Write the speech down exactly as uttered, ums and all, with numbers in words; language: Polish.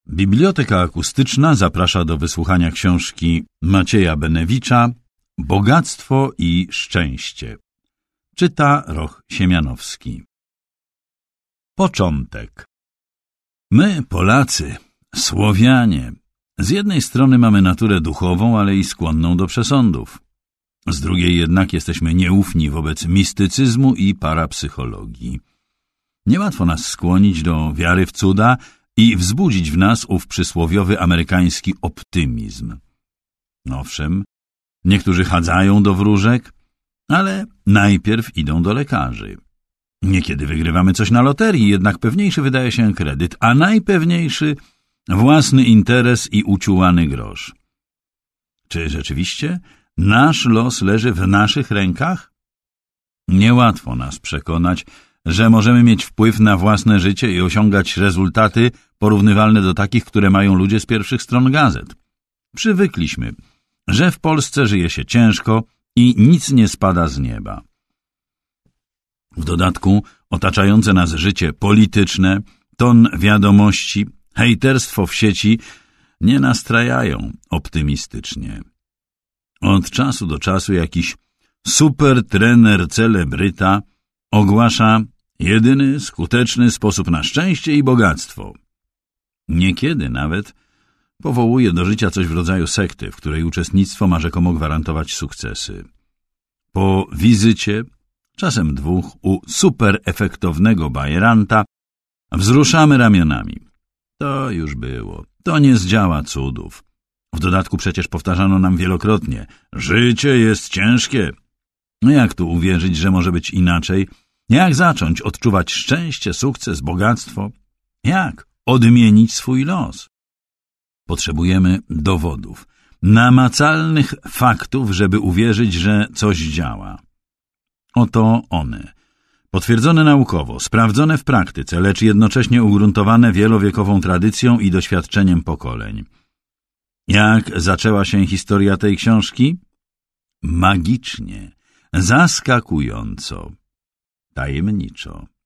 Biblioteka Akustyczna zaprasza do wysłuchania książki Macieja Benewicza Bogactwo i szczęście. Czyta Roch Siemianowski. Początek. My, Polacy, Słowianie, z jednej strony mamy naturę duchową, ale i skłonną do przesądów. Z drugiej jednak jesteśmy nieufni wobec mistycyzmu i parapsychologii. Niełatwo nas skłonić do wiary w cuda i wzbudzić w nas ów przysłowiowy amerykański optymizm. Owszem, niektórzy chadzają do wróżek, ale najpierw idą do lekarzy. Niekiedy wygrywamy coś na loterii, jednak pewniejszy wydaje się kredyt, a najpewniejszy własny interes i uciułany grosz. Czy rzeczywiście nasz los leży w naszych rękach? Niełatwo nas przekonać, że możemy mieć wpływ na własne życie i osiągać rezultaty porównywalne do takich, które mają ludzie z pierwszych stron gazet. Przywykliśmy, że w Polsce żyje się ciężko i nic nie spada z nieba. W dodatku otaczające nas życie polityczne, ton wiadomości, hejterstwo w sieci nie nastrajają optymistycznie. Od czasu do czasu jakiś super trener celebryta ogłasza jedyny skuteczny sposób na szczęście i bogactwo. Niekiedy nawet powołuje do życia coś w rodzaju sekty, w której uczestnictwo ma rzekomo gwarantować sukcesy. Po wizycie, czasem dwóch, u superefektownego bajeranta wzruszamy ramionami. To już było. To nie zdziała cudów. W dodatku przecież powtarzano nam wielokrotnie: życie jest ciężkie. No jak tu uwierzyć, że może być inaczej? Jak zacząć odczuwać szczęście, sukces, bogactwo? Jak odmienić swój los? Potrzebujemy dowodów, namacalnych faktów, żeby uwierzyć, że coś działa. Oto one, potwierdzone naukowo, sprawdzone w praktyce, lecz jednocześnie ugruntowane wielowiekową tradycją i doświadczeniem pokoleń. Jak zaczęła się historia tej książki? Magicznie, zaskakująco, tajemniczo.